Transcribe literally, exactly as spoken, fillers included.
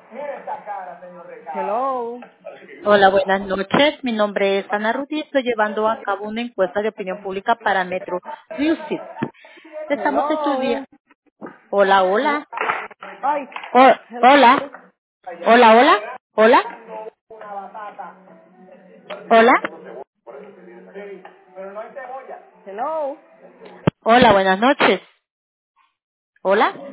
Hello. Hola, buenas noches. Mi nombre es Ana Ruth y estoy llevando a cabo una encuesta de opinión pública para Metro Music. Estamos Hello. estudiando. Hola, hola. Ay, Oh, hola. hello. Hola, hola. Hola. Hola. Hello. Hola, buenas noches. Hola.